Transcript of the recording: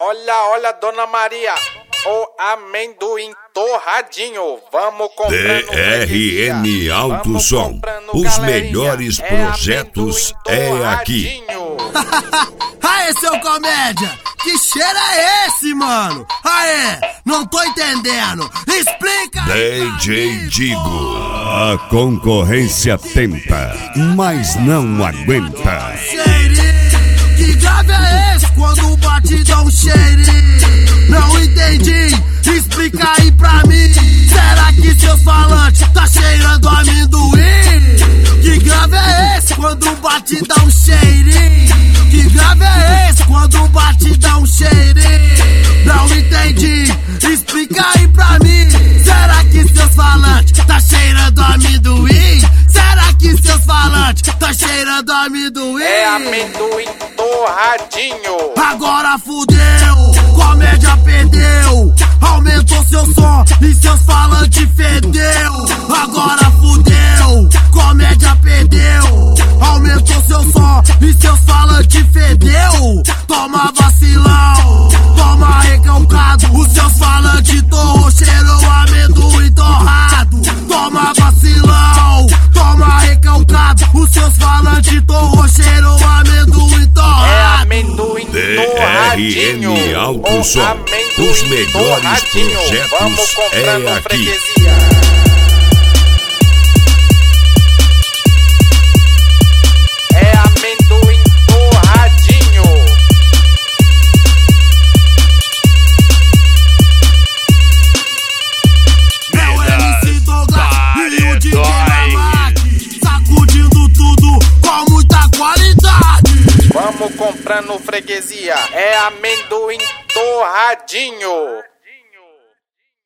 Olha, olha, Dona Maria, o amendoim torradinho. Vamos comprando DRN Alto Som. Os melhores projetos é aqui. Aê, seu comédia! Que cheiro é esse, mano? Aê, não tô entendendo. Explica aí. DJ Digo. A concorrência tenta, mas não aguenta. Cheirinho, que grave é esse quando bate dá um cheirinho? Não entendi, explica aí pra mim. Será que seus falantes tá cheirando amendoim? Que grave é esse quando bate dá um cheirinho? Que grave é esse quando bate dá um cheirinho? Não entendi, explica aí pra mim. Será que seus falantes tá cheirando amendoim? Será que seus falantes tá cheirando amendoim? É amendoim torradinho. Agora fudeu, comédia perdeu. Aumentou seu som e seus falantes fedeu. Agora fudeu, comédia perdeu. Aumentou seu som e seus falantes fedeu. Toma vacilão, toma recalcado. Os seus falantes torrou, cheirou amendoim torrado. Toma vacilão, toma recalcado. Os seus falantes torrou, cheirou amendoim torrado. É amendoim torradinho. DRN Alto Som. Os melhores projetos é aqui. É amendoim torradinho. É o MC Douglas e o DJ Mamate, sacudindo tudo com muita qualidade. Vamos comprando freguesia. É amendoim torradinho.